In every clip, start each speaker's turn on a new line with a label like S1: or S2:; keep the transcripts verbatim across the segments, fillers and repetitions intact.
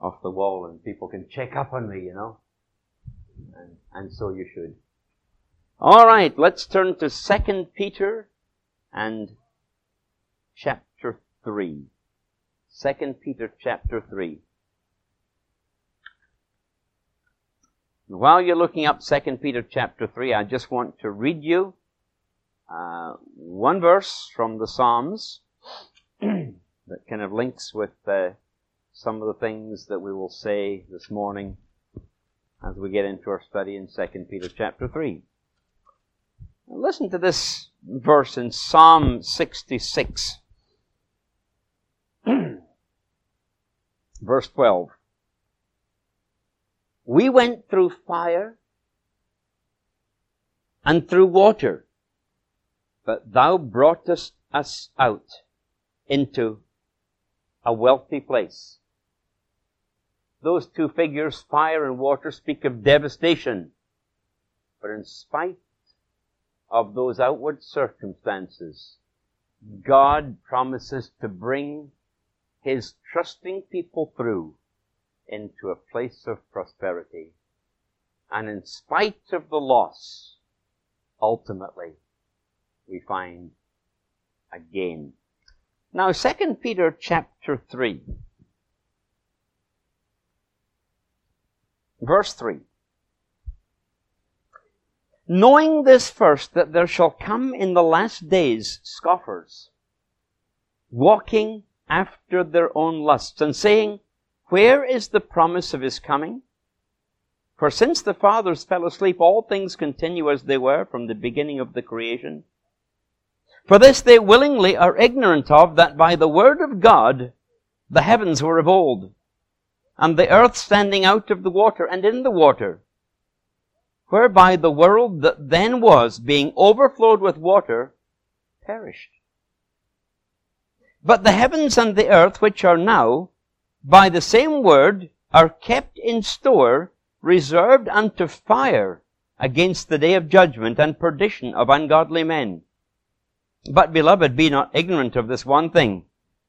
S1: off the wall and people can check up on me, you know. And, and so you should. All right, let's turn to Second Peter and chapter three. Second Peter chapter three. While you're looking up Second Peter chapter three, I just want to read you uh, one verse from the Psalms that kind of links with uh, some of the things that we will say this morning as we get into our study in Second Peter chapter three. Now listen to this verse in Psalm sixty-six, verse twelve. We went through fire and through water, but thou broughtest us out into a wealthy place. Those two figures, fire and water, speak of devastation. But in spite of those outward circumstances, God promises to bring His trusting people through into a place of prosperity. And in spite of the loss, ultimately, we find a gain. Now, Second Peter chapter three, verse three. Knowing this first, that there shall come in the last days scoffers, walking after their own lusts, and saying, where is the promise of His coming? For since the fathers fell asleep, all things continue as they were from the beginning of the creation. For this they willingly are ignorant of, that by the word of God the heavens were of old, and the earth standing out of the water and in the water, whereby the world that then was, being overflowed with water, perished. But the heavens and the earth, which are now, by the same word, are kept in store, reserved unto fire, against the day of judgment and perdition of ungodly men. But, beloved, be not ignorant of this one thing,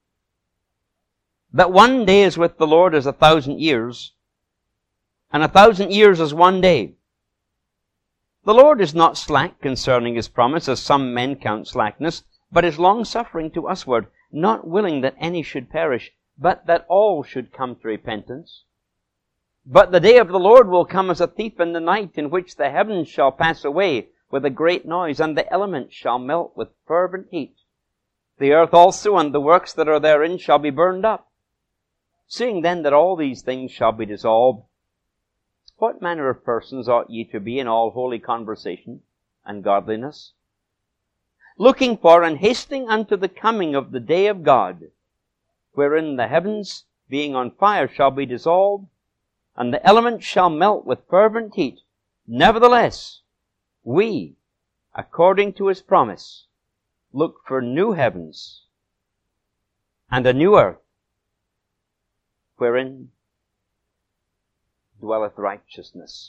S1: that one day is with the Lord as a thousand years, and a thousand years as one day. The Lord is not slack concerning His promise, as some men count slackness, but is long-suffering to usward, not willing that any should perish, but that all should come to repentance. But the day of the Lord will come as a thief in the night, in which the heavens shall pass away with a great noise, and the elements shall melt with fervent heat. The earth also and the works that are therein shall be burned up. Seeing then that all these things shall be dissolved, what manner of persons ought ye to be in all holy conversation and godliness, looking for and hastening unto the coming of the day of God, wherein the heavens, being on fire, shall be dissolved, and the elements shall melt with fervent heat. Nevertheless, we, according to His promise, look for new heavens and a new earth, wherein dwelleth righteousness.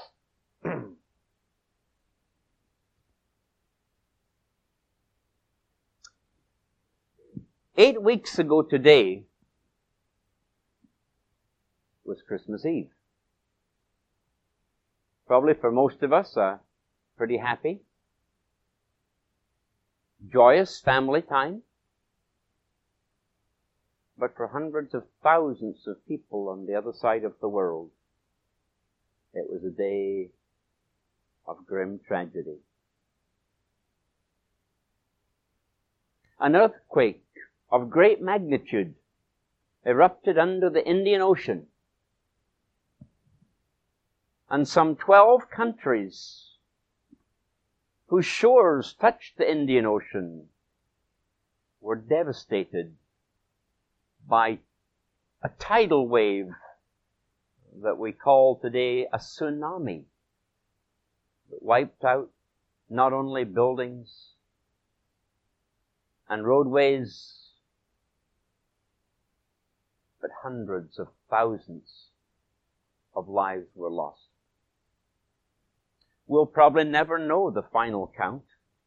S1: Eight weeks ago today was Christmas Eve. Probably for most of us, a pretty happy, joyous family time. But for hundreds of thousands of people on the other side of the world, it was a day of grim tragedy. An earthquake of great magnitude erupted under the Indian Ocean, and some twelve countries whose shores touched the Indian Ocean were devastated by a tidal wave that we call today a tsunami that wiped out not only buildings and roadways, but hundreds of thousands of lives were lost. We'll probably never know the final count.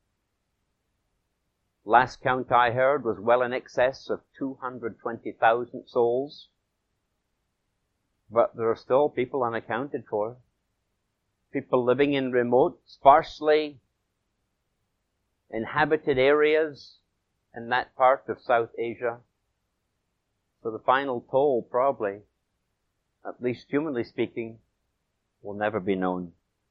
S1: Last count I heard was well in excess of two hundred twenty thousand souls But there are still people unaccounted for. People living in remote, sparsely inhabited areas in that part of South Asia. So the final toll, probably, at least humanly speaking, will never be known.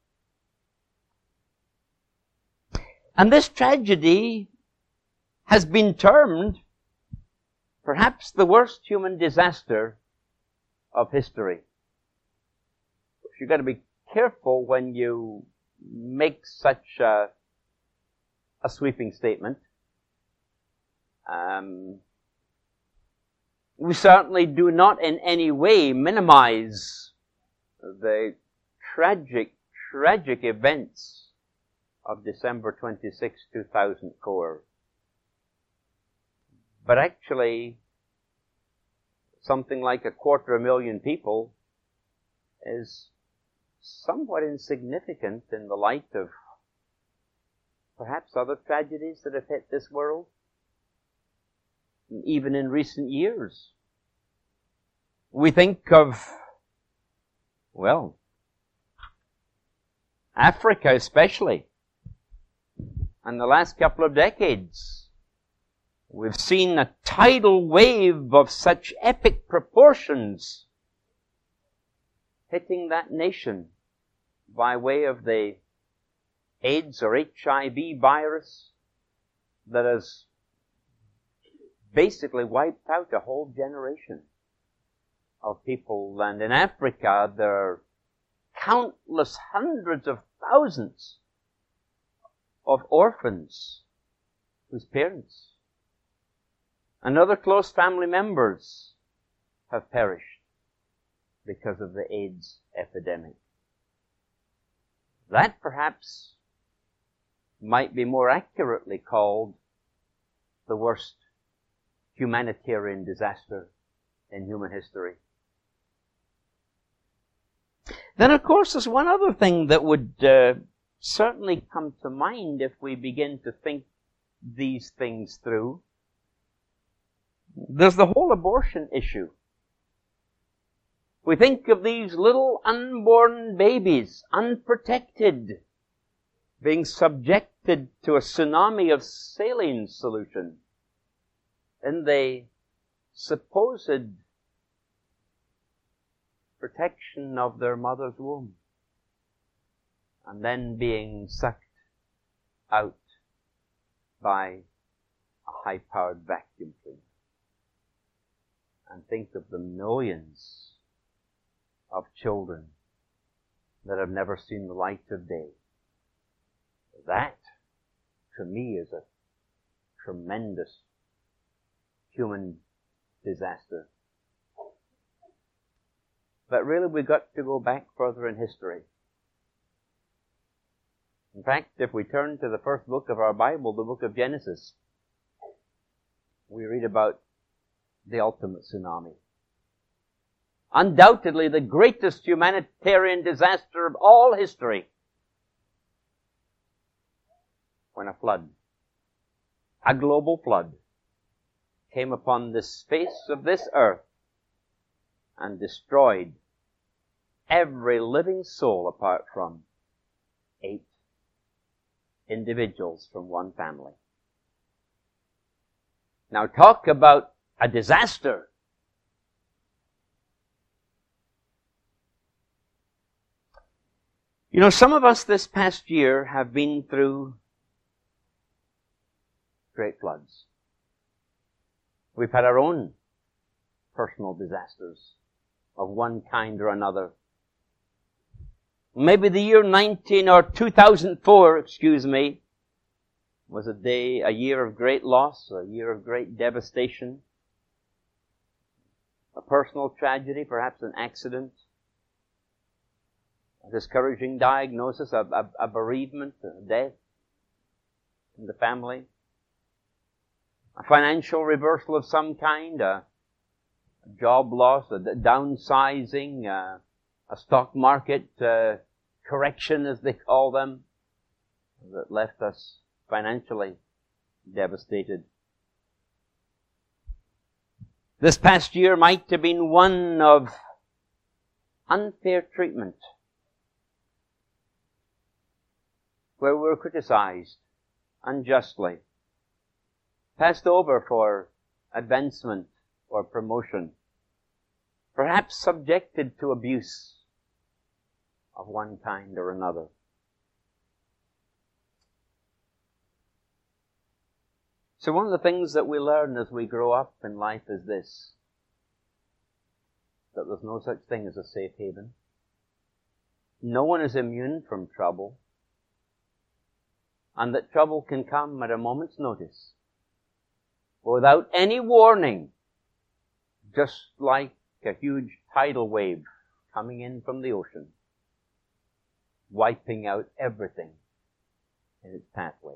S1: And this tragedy has been termed perhaps the worst human disaster of history. You've got to be careful when you make such a, a sweeping statement. Um, we certainly do not in any way minimize the tragic, tragic events of December twenty-sixth, two thousand four. But actually, something like a quarter of a million people is somewhat insignificant in the light of perhaps other tragedies that have hit this world, even in recent years. We think of, well, Africa especially. In the last couple of decades, we've seen a tidal wave of such epic proportions hitting that nation by way of the AIDS or H I V virus that has basically wiped out a whole generation of people. And in Africa, there are countless hundreds of thousands of orphans whose parents and other close family members have perished because of the AIDS epidemic. That perhaps might be more accurately called the worst humanitarian disaster in human history. Then, of course, there's one other thing that would uh, certainly come to mind if we begin to think these things through. There's the whole abortion issue. We think of these little unborn babies, unprotected, being subjected to a tsunami of saline solution in the supposed protection of their mother's womb, and then being sucked out by a high-powered vacuum cleaner. And think of the millions of children that have never seen the light of day. That, to me, is a tremendous human disaster. But really, we've got to go back further in history. In fact, if we turn to the first book of our Bible, the book of Genesis, we read about the ultimate tsunami. Undoubtedly the greatest humanitarian disaster of all history. When a flood, a global flood, came upon the face of this earth and destroyed every living soul apart from eight individuals from one family. Now talk about a disaster. You know, some of us this past year have been through great floods. We've had our own personal disasters of one kind or another. Maybe the year nineteen or two thousand four, excuse me, was a day, a year of great loss, a year of great devastation, a personal tragedy, perhaps an accident, a discouraging diagnosis, a, a, a bereavement, a death in the family, a financial reversal of some kind, a, a job loss, a downsizing, a, a stock market uh, correction, as they call them, that left us financially devastated. This past year might have been one of unfair treatment, where we were criticized unjustly, passed over for advancement or promotion, perhaps subjected to abuse of one kind or another. So one of the things that we learn as we grow up in life is this, that there's no such thing as a safe haven. No one is immune from trouble, and that trouble can come at a moment's notice, without any warning, just like a huge tidal wave coming in from the ocean, wiping out everything in its pathway.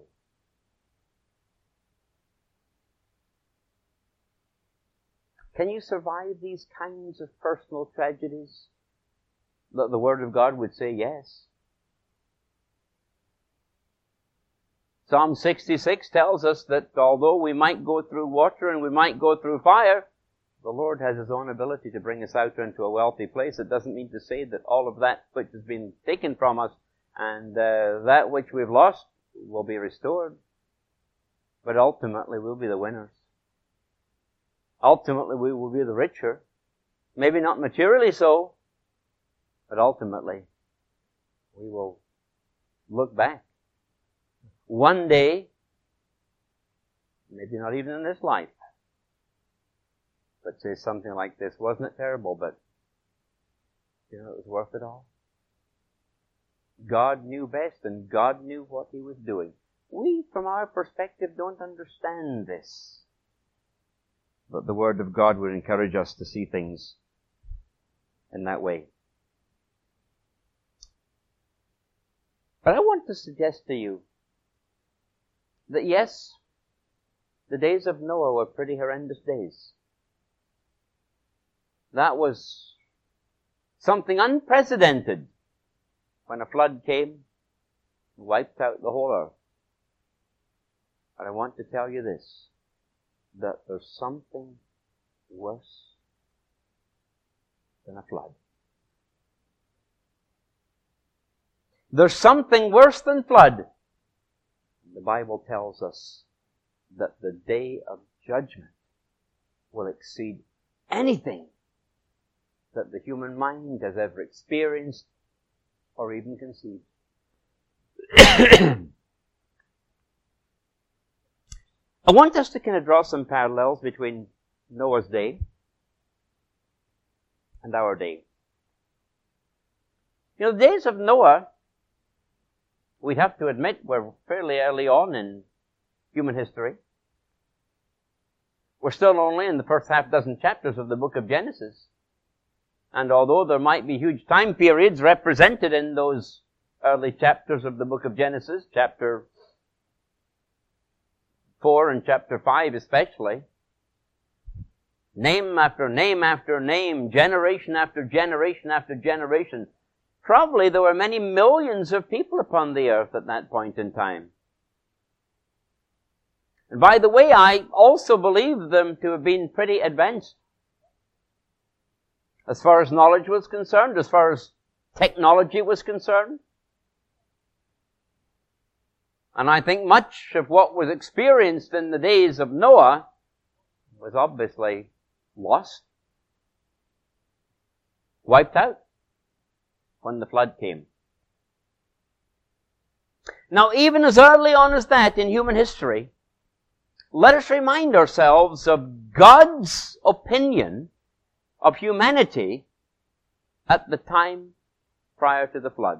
S1: Can you survive these kinds of personal tragedies? The, the Word of God would say yes. Psalm sixty-six tells us that although we might go through water and we might go through fire, the Lord has His own ability to bring us out into a wealthy place. It doesn't mean to say that all of that which has been taken from us and uh, that which we've lost will be restored. But ultimately we'll be the winners. Ultimately we will be the richer. Maybe not materially so, but ultimately we will look back. One day, maybe not even in this life, but say something like this, wasn't it terrible, but you know, it was worth it all. God knew best, and God knew what He was doing. We, from our perspective, don't understand this. But the Word of God would encourage us to see things in that way. But I want to suggest to you that yes, the days of Noah were pretty horrendous days. That was something unprecedented when a flood came and wiped out the whole earth. But I want to tell you this, that there's something worse than a flood. There's something worse than flood. The Bible tells us that the day of judgment will exceed anything that the human mind has ever experienced or even conceived. I want us to kind of draw some parallels between Noah's day and our day. You know, the days of Noah, we'd have to admit, were fairly early on in human history. We're still only in the first half dozen chapters of the book of Genesis. And although there might be huge time periods represented in those early chapters of the book of Genesis, chapter four and chapter five especially, name after name after name, generation after generation after generation, probably there were many millions of people upon the earth at that point in time. And by the way, I also believe them to have been pretty advanced as far as knowledge was concerned, as far as technology was concerned. And I think much of what was experienced in the days of Noah was obviously lost, wiped out when the flood came. Now, even as early on as that in human history, let us remind ourselves of God's opinion of humanity at the time prior to the flood.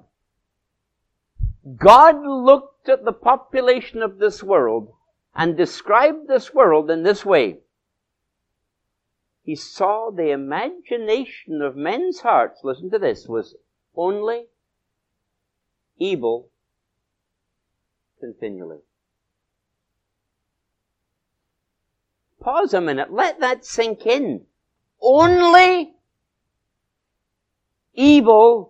S1: God looked at the population of this world and described this world in this way. He saw the imagination of men's hearts, listen to this, was only evil continually. Pause a minute. Let that sink in. Only evil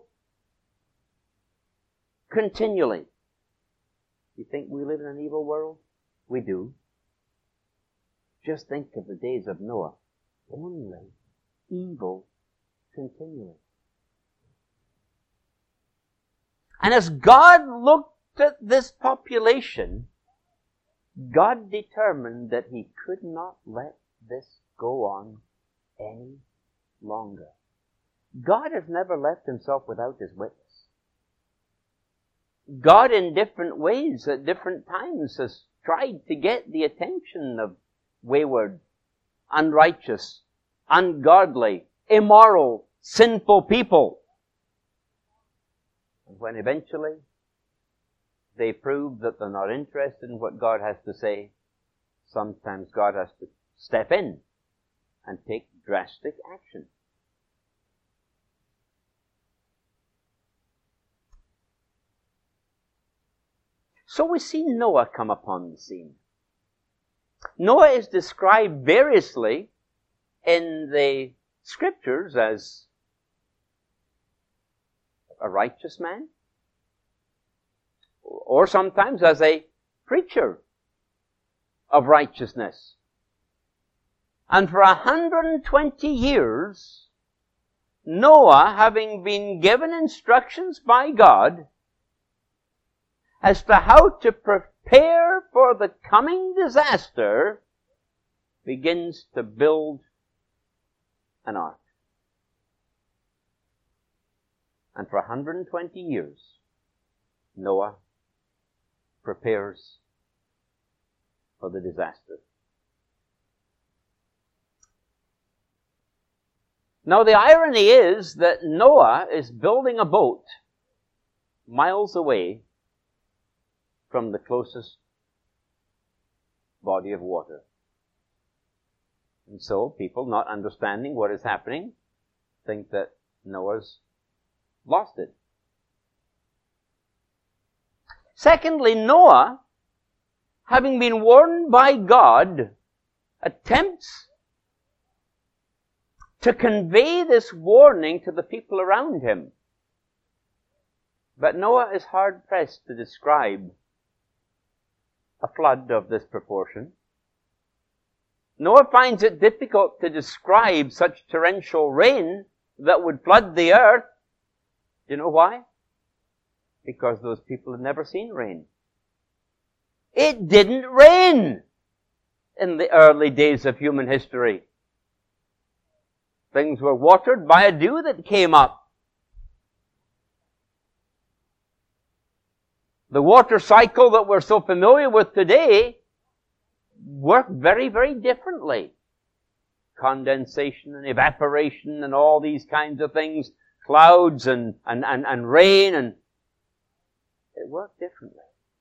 S1: continually. You think we live in an evil world? We do. Just think of the days of Noah. Only evil continually. And as God looked at this population, God determined that He could not let this go on any longer. God has never left Himself without His witness. God in different ways at different times has tried to get the attention of wayward, unrighteous, ungodly, immoral, sinful people. And when eventually they prove that they're not interested in what God has to say, sometimes God has to step in and take drastic action. So we see Noah come upon the scene. Noah is described variously in the Scriptures as a righteous man, or sometimes as a preacher of righteousness. And for one hundred twenty years, Noah, having been given instructions by God as to how to prepare for the coming disaster, begins to build an ark. And for one hundred twenty years, Noah prepares for the disaster. Now the irony is that Noah is building a boat miles away from the closest body of water. And so people, not understanding what is happening, think that Noah's lost it. Secondly, Noah, having been warned by God, attempts to convey this warning to the people around him. But Noah is hard-pressed to describe a flood of this proportion. Noah finds it difficult to describe such torrential rain that would flood the earth. Do you know why? Because those people had never seen rain. It didn't rain in the early days of human history. Things were watered by a dew that came up. The water cycle that we're so familiar with today worked very, very differently. Condensation and evaporation and all these kinds of things, clouds and, and, and, and rain, and it worked differently.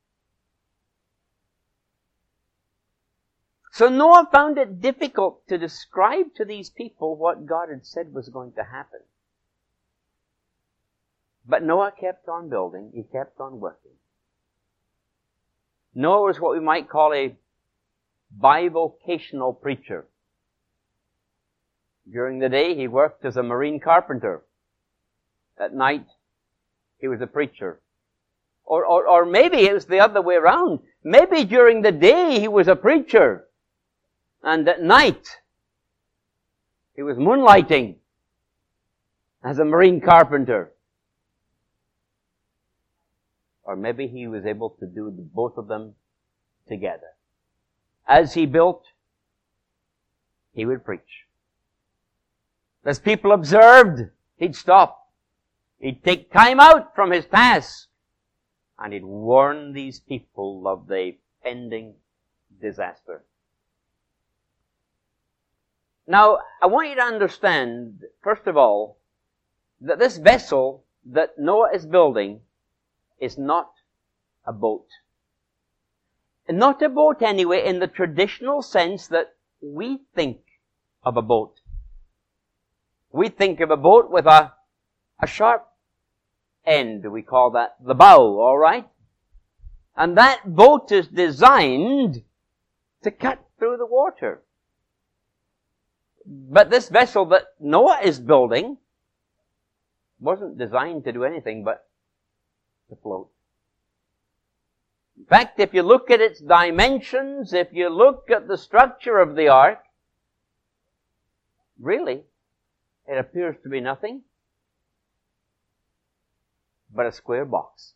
S1: So Noah found it difficult to describe to these people what God had said was going to happen. But Noah kept on building. He kept on working. Noah was what we might call a bivocational preacher. During the day, he worked as a marine carpenter. At night, he was a preacher. Or, or, or maybe it was the other way around. Maybe during the day, he was a preacher. And at night, he was moonlighting as a marine carpenter. Or maybe he was able to do both of them together. As he built, he would preach. As people observed, he'd stop. He'd take time out from his task. And he'd warn these people of the pending disaster. Now, I want you to understand, first of all, that this vessel that Noah is building is not a boat. And not a boat anyway in the traditional sense that we think of a boat. We think of a boat with a, a sharp end. We call that the bow, all right? And that boat is designed to cut through the water. But this vessel that Noah is building wasn't designed to do anything but to float. In fact, if you look at its dimensions, if you look at the structure of the ark, really, it appears to be nothing but a square box.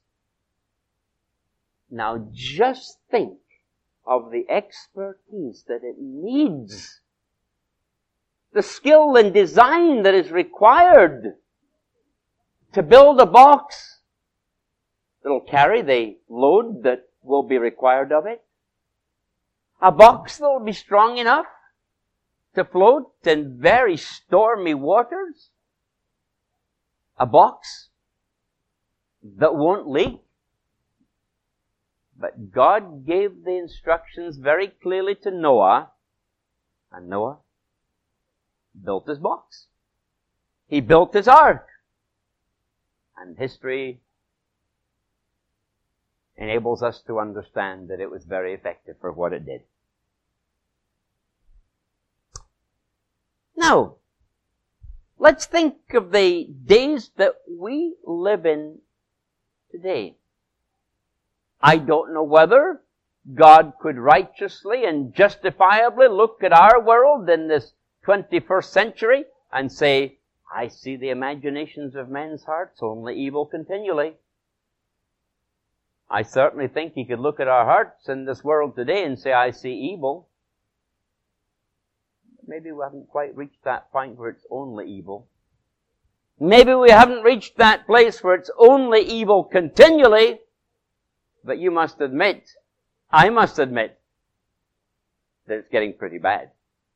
S1: Now just think of the expertise that it needs, the skill and design that is required to build a box that'll carry the load that will be required of it. A box that will be strong enough to float in very stormy waters. A box that won't leak. But God gave the instructions very clearly to Noah, and Noah built his box. He built his ark. And history enables us to understand that it was very effective for what it did. Now, let's think of the days that we live in today. I don't know whether God could righteously and justifiably look at our world in this twenty-first century and say, I see the imaginations of men's hearts, only evil continually. I certainly think He could look at our hearts in this world today and say, I see evil. Maybe we haven't quite reached that point where it's only evil. Maybe we haven't reached that place where it's only evil continually. But you must admit, I must admit, that it's getting pretty bad.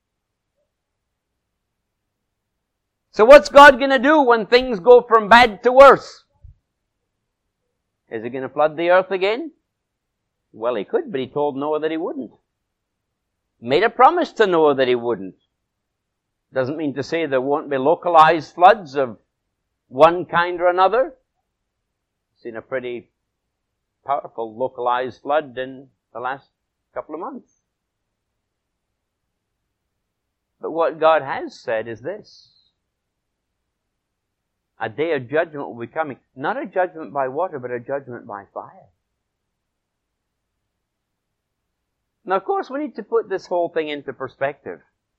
S1: So what's God going to do when things go from bad to worse? Is He going to flood the earth again? Well, He could, but He told Noah that He wouldn't. Made a promise to Noah that He wouldn't. Doesn't mean to say there won't be localized floods of one kind or another. Seen a pretty powerful localized flood in the last couple of months. But what God has said is this. A day of judgment will be coming. Not a judgment by water, but a judgment by fire. Now, of course, we need to put this whole thing into perspective.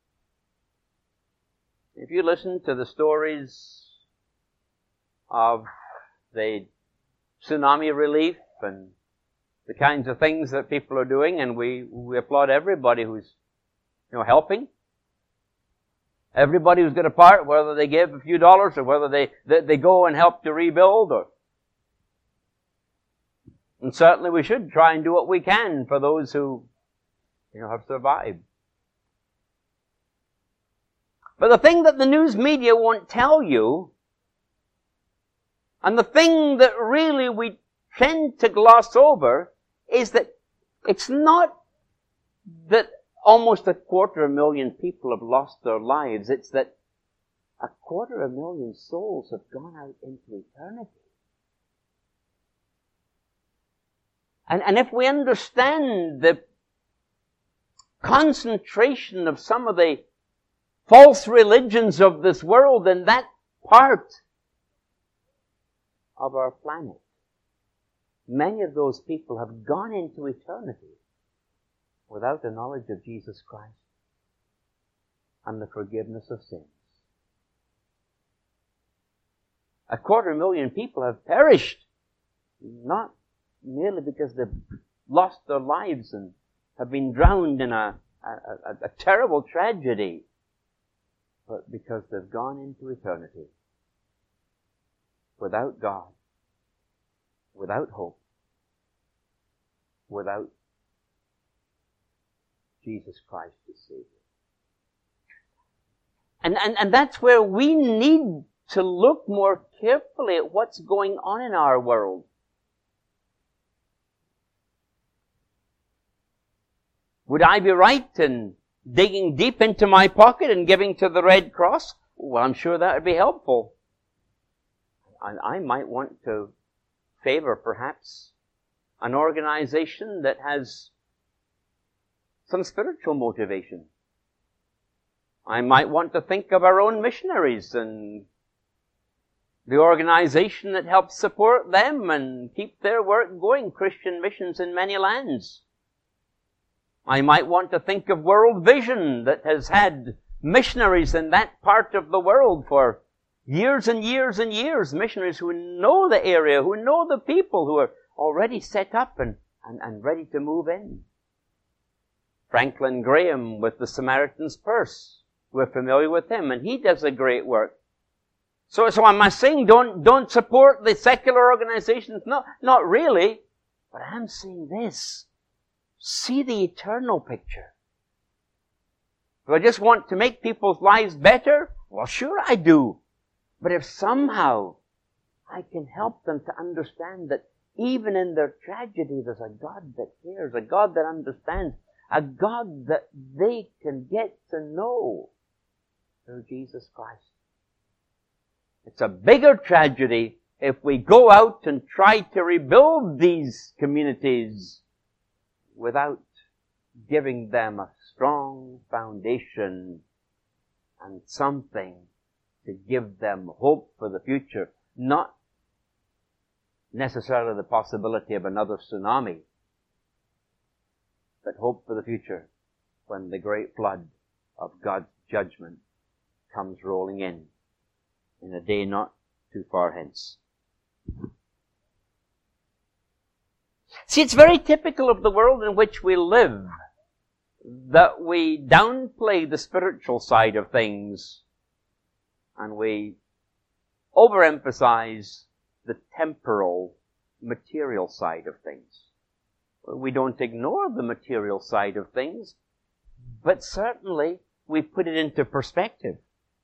S1: If you listen to the stories of the tsunami relief and the kinds of things that people are doing, and we, we applaud everybody who's, you know, helping. Everybody who's got a part, whether they give a few dollars or whether they, they, they go and help to rebuild. Or, and certainly we should try and do what we can for those who, you know, have survived. But the thing that the news media won't tell you, and the thing that really we tend to gloss over, is that it's not that almost a quarter of a million people have lost their lives. It's that a quarter of a million souls have gone out into eternity. And, and if we understand the concentration of some of the false religions of this world in that part of our planet, many of those people have gone into eternity without the knowledge of Jesus Christ and the forgiveness of sins. A quarter million people have perished, not merely because they've lost their lives and have been drowned in a, a, a, a terrible tragedy, but because they've gone into eternity without God, without hope, without Jesus Christ as Savior. And, and, and that's where we need to look more carefully at what's going on in our world. Would I be right in digging deep into my pocket and giving to the Red Cross? Well, I'm sure that would be helpful. And I might want to favor, perhaps, an organization that has some spiritual motivation. I might want to think of our own missionaries and the organization that helps support them and keep their work going, Christian missions in many lands. I might want to think of World Vision that has had missionaries in that part of the world for Years and years and years, missionaries who know the area, who know the people, who are already set up and, and, and ready to move in. Franklin Graham with the Samaritan's Purse. We're familiar with him, and he does a great work. So, so am I saying don't, don't support the secular organizations? No, not really. But I'm saying this. See the eternal picture. Do I just want to make people's lives better? Well, sure I do. But if somehow I can help them to understand that even in their tragedy there's a God that cares, a God that understands, a God that they can get to know through Jesus Christ. It's a bigger tragedy if we go out and try to rebuild these communities without giving them a strong foundation and something to give them hope for the future. Not necessarily the possibility of another tsunami, but hope for the future when the great flood of God's judgment comes rolling in, in a day not too far hence. See, it's very typical of the world in which we live that we downplay the spiritual side of things and we overemphasize the temporal, material side of things. We don't ignore the material side of things, but certainly we put it into perspective.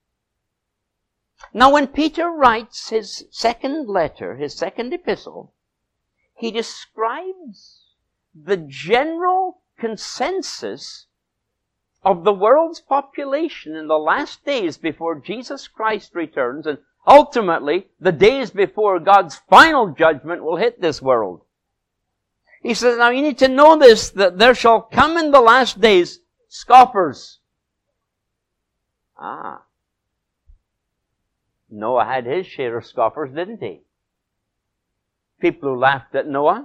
S1: Now, when Peter writes his second letter, his second epistle, he describes the general consensus of the world's population in the last days before Jesus Christ returns, and ultimately the days before God's final judgment will hit this world. He says, now you need to know this, that there shall come in the last days scoffers. Ah. Noah had his share of scoffers, didn't he? People who laughed at Noah.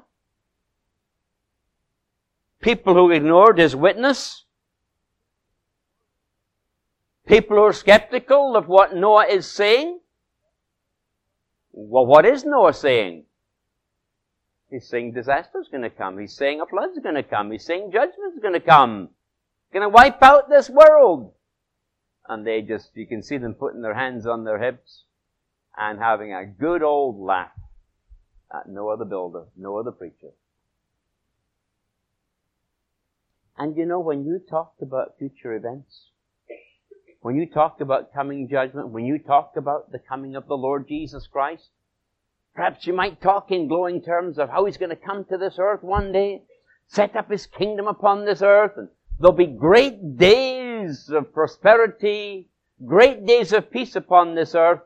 S1: People who ignored his witness. People who are skeptical of what Noah is saying. Well, what is Noah saying? He's saying disaster's going to come. He's saying a flood's going to come. He's saying judgment's going to come. Going to wipe out this world. And they just, you can see them putting their hands on their hips and having a good old laugh at Noah the builder, Noah the preacher. And you know, when you talked about future events, when you talked about coming judgment, when you talked about the coming of the Lord Jesus Christ, perhaps you might talk in glowing terms of how He's going to come to this earth one day, set up His kingdom upon this earth, and there'll be great days of prosperity, great days of peace upon this earth.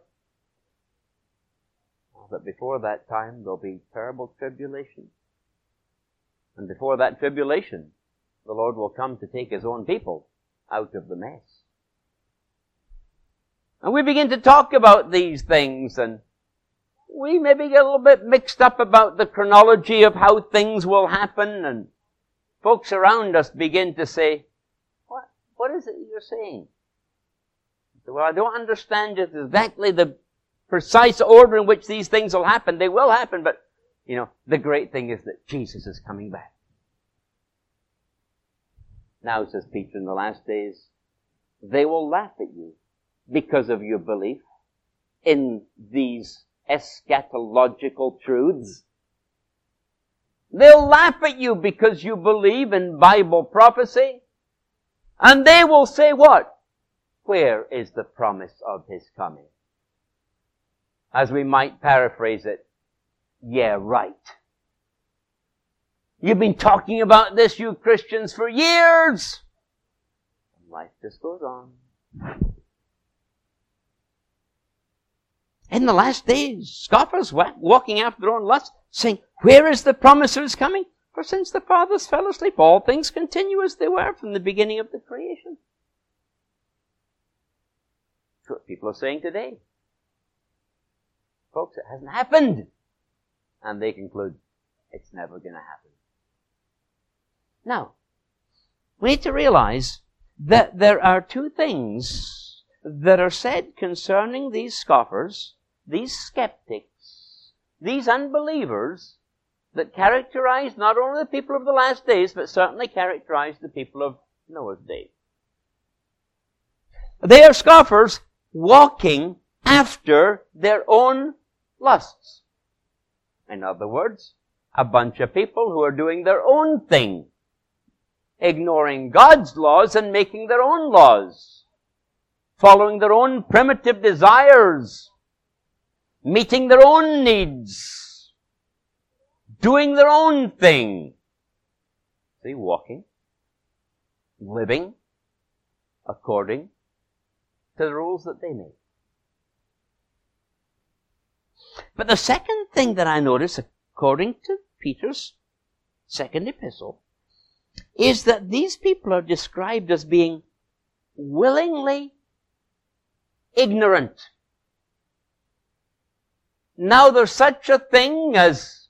S1: But before that time, there'll be terrible tribulation. And before that tribulation, the Lord will come to take His own people out of the mess. And we begin to talk about these things, and we maybe get a little bit mixed up about the chronology of how things will happen, and folks around us begin to say, what, what is it you're saying? Well, I don't understand just exactly the precise order in which these things will happen. They will happen, but, you know, the great thing is that Jesus is coming back. Now, says Peter, in the last days, they will laugh at you because of your belief in these eschatological truths. They'll laugh at you because you believe in Bible prophecy. And they will say what? Where is the promise of His coming? As we might paraphrase it, yeah, right. You've been talking about this, you Christians, for years. And life just goes on. In the last days, scoffers walking after their own lusts, saying, where is the promise of His coming? For since the fathers fell asleep, all things continue as they were from the beginning of the creation. That's what people are saying today. Folks, it hasn't happened. And they conclude, it's never going to happen. Now, we need to realize that there are two things that are said concerning these scoffers, these skeptics, these unbelievers that characterize not only the people of the last days, but certainly characterize the people of Noah's day. They are scoffers walking after their own lusts. In other words, a bunch of people who are doing their own thing, ignoring God's laws and making their own laws, following their own primitive desires, meeting their own needs, doing their own thing. See, walking, living according to the rules that they made. But the second thing that I notice, according to Peter's second epistle, is that these people are described as being willingly ignorant. Now there's such a thing as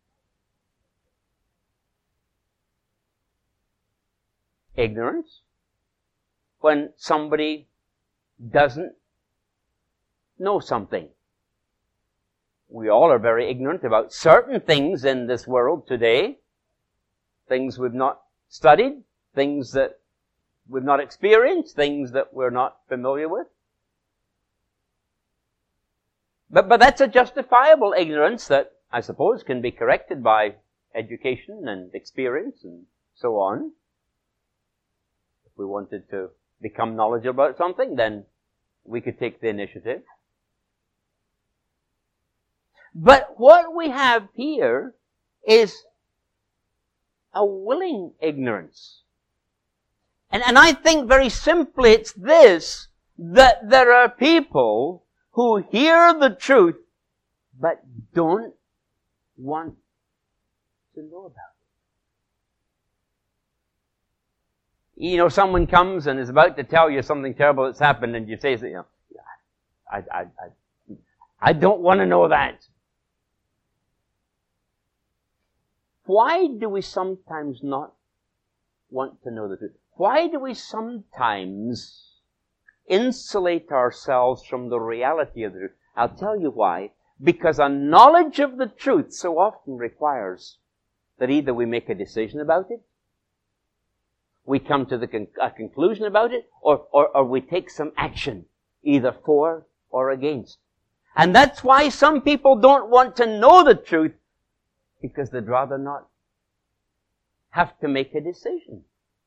S1: ignorance when somebody doesn't know something. We all are very ignorant about certain things in this world today. Things we've not studied, things that we've not experienced, things that we're not familiar with. But, but that's a justifiable ignorance that I suppose can be corrected by education and experience and so on. If we wanted to become knowledgeable about something, then we could take the initiative. But what we have here is a willing ignorance. And, and I think very simply it's this, that there are people who hear the truth but don't want to know about it. You know, someone comes and is about to tell you something terrible that's happened, and you say, you know, I, I, I, I don't want to know that. Why do we sometimes not want to know the truth? Why do we sometimes insulate ourselves from the reality of the truth? I'll tell you why. Because a knowledge of the truth so often requires that either we make a decision about it, we come to the con- a conclusion about it, or, or, or we take some action, either for or against. And that's why some people don't want to know the truth, because they'd rather not have to make a decision.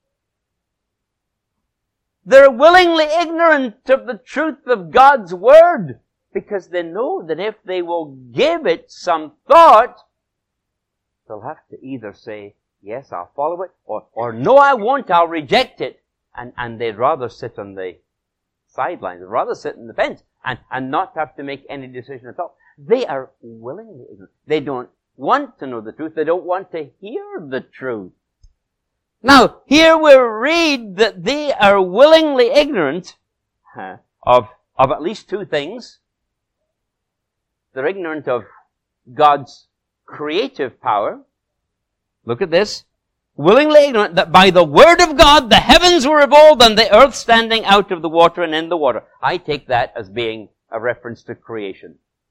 S1: They're willingly ignorant of the truth of God's Word, because they know that if they will give it some thought, they'll have to either say, yes, I'll follow it, or, or no, I won't, I'll reject it. And, and they'd rather sit on the sidelines, they'd rather sit on the fence, and, and not have to make any decision at all. They are willingly ignorant. They don't want to know the truth. They don't want to hear the truth. Now, here we read that they are willingly ignorant uh, of, of at least two things. They're ignorant of God's creative power. Look at this. Willingly ignorant that by the word of God the heavens were of old and the earth standing out of the water and in the water. I take that as being a reference to creation.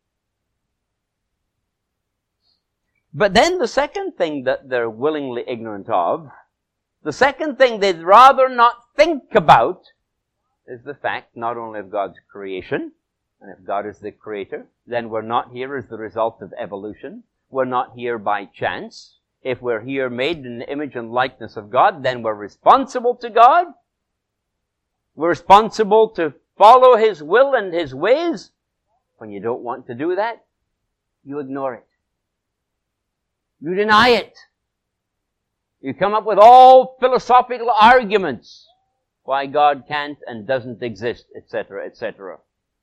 S1: But then the second thing that they're willingly ignorant of, the second thing they'd rather not think about, is the fact not only of God's creation, and if God is the creator, then we're not here as the result of evolution. We're not here by chance. If we're here made in the image and likeness of God, then we're responsible to God. We're responsible to follow His will and His ways. When you don't want to do that, you ignore it. You deny it. You come up with all philosophical arguments why God can't and doesn't exist, et cetera, et cetera.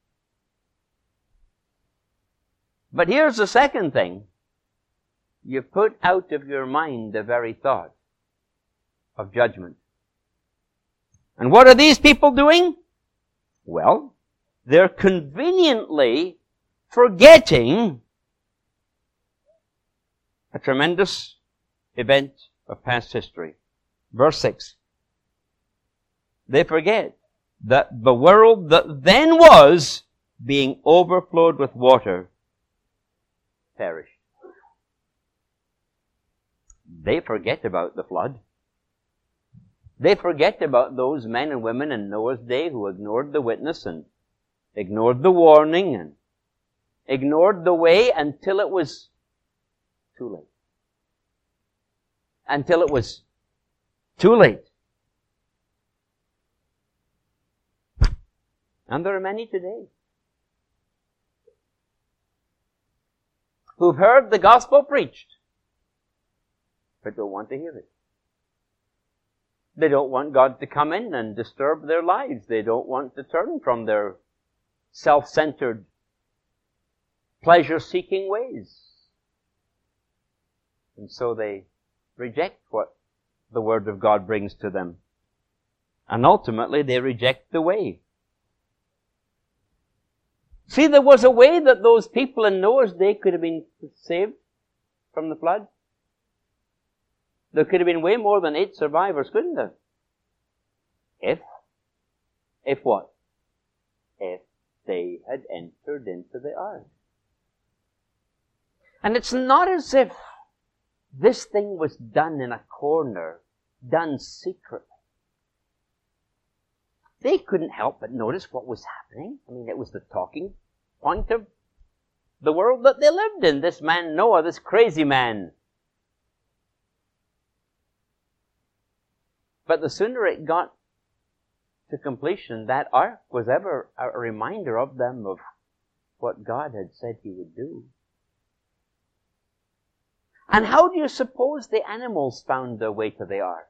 S1: But here's the second thing. You put out of your mind the very thought of judgment. And what are these people doing? Well, they're conveniently forgetting a tremendous event of past history. Verse six. They forget that the world that then was, being overflowed with water, perished. They forget about the flood. They forget about those men and women in Noah's day who ignored the witness and ignored the warning and ignored the way until it was too late. Until it was too late. And there are many today who've heard the gospel preached, but don't want to hear it. They don't want God to come in and disturb their lives. They don't want to turn from their self-centered, pleasure-seeking ways. And so they reject what the Word of God brings to them. And ultimately, they reject the way. See, there was a way that those people in Noah's day could have been saved from the flood. There could have been way more than eight survivors, couldn't there? If, if what? If they had entered into the ark. And it's not as if this thing was done in a corner, done secretly. They couldn't help but notice what was happening. I mean, it was the talking point of the world that they lived in. This man Noah, this crazy man. But the sooner it got to completion, that ark was ever a reminder of them of what God had said He would do. And how do you suppose the animals found their way to the ark?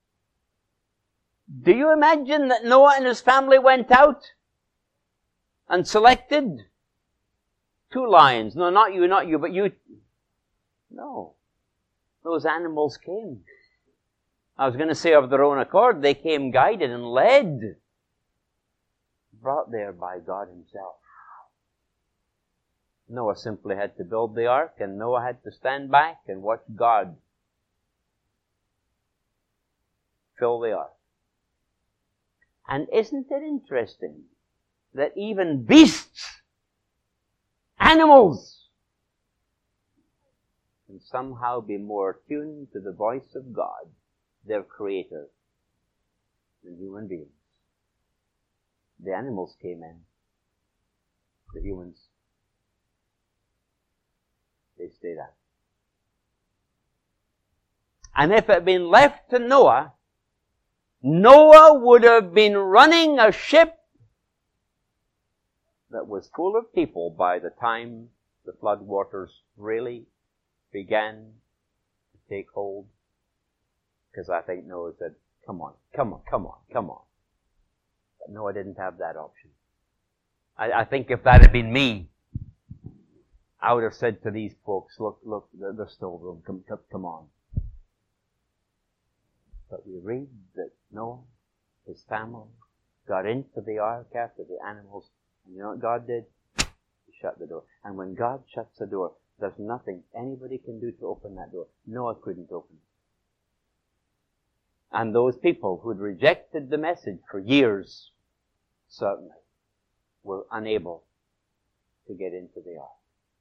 S1: Do you imagine that Noah and his family went out and selected two lions? No, not you, not you, but you. No. Those animals came. I was going to say of their own accord, they came guided and led, brought there by God Himself. Noah simply had to build the ark, and Noah had to stand back and watch God fill the ark. And isn't it interesting that even beasts, animals, can somehow be more tuned to the voice of God, their Creator, than human beings? The animals came in. The humans, they stayed out. And if it had been left to Noah, Noah would have been running a ship that was full of people by the time the flood waters really began to take hold. Because I think Noah said, come on, come on, come on, come on. But Noah didn't have that option. I, I think if that had been me, I would have said to these folks, look, look, there's still room, come, come, come on. But we read that Noah, his family, got into the ark after the animals. And you know what God did? He shut the door. And when God shuts the door, there's nothing anybody can do to open that door. Noah couldn't open it. And those people who'd rejected the message for years, certainly, were unable to get into the ark.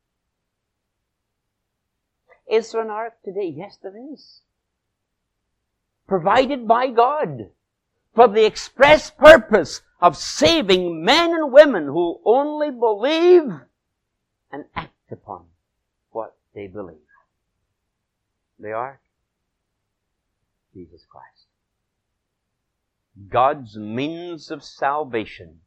S1: Is there an ark today? Yes, there is. Provided by God for the express purpose of saving men and women who only believe and act upon what they believe. The ark, Jesus Christ. God's means of salvation.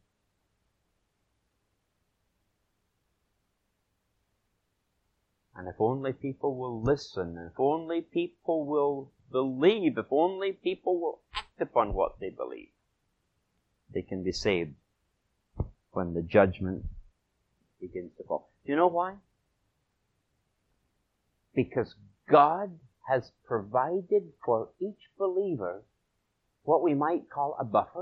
S1: And if only people will listen, if only people will believe, if only people will act upon what they believe, they can be saved when the judgment begins to fall. Do you know why? Because God has provided for each believer what we might call a buffer,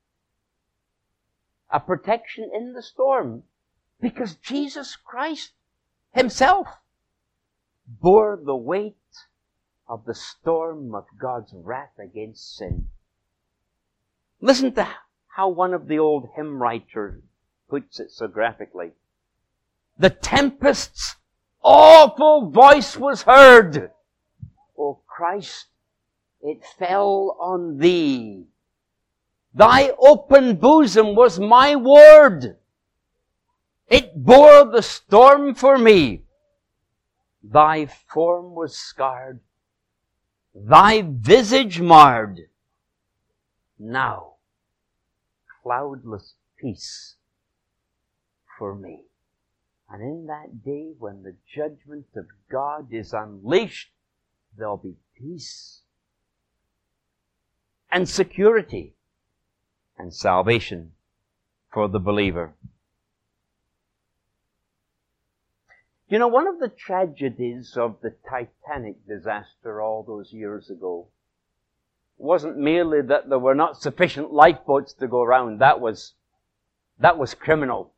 S1: a protection in the storm, because Jesus Christ Himself bore the weight of the storm of God's wrath against sin. Listen to how one of the old hymn writers puts it so graphically. The tempest's awful voice was heard. O Christ, it fell on thee. Thy open bosom was my ward. It bore the storm for me. Thy form was scarred, thy visage marred. Now, cloudless peace for me. And in that day when the judgment of God is unleashed, there'll be peace and security and salvation for the believer. You know, one of the tragedies of the Titanic disaster all those years ago wasn't merely that there were not sufficient lifeboats to go around. That was, that was criminal.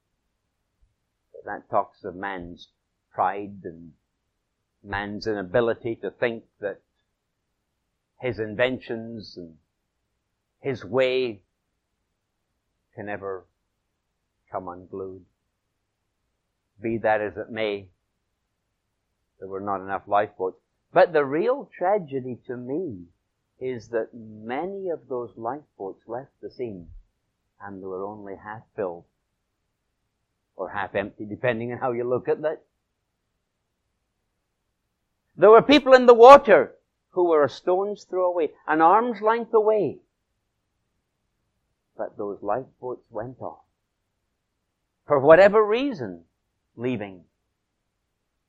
S1: That talks of man's pride and man's inability to think that his inventions and his way can ever come unglued. Be that as it may, there were not enough lifeboats. But the real tragedy to me is that many of those lifeboats left the scene and they were only half filled or half empty, depending on how you look at that. There were people in the water who were a stone's throw away, an arm's length away. But those lifeboats went off. For whatever reason, leaving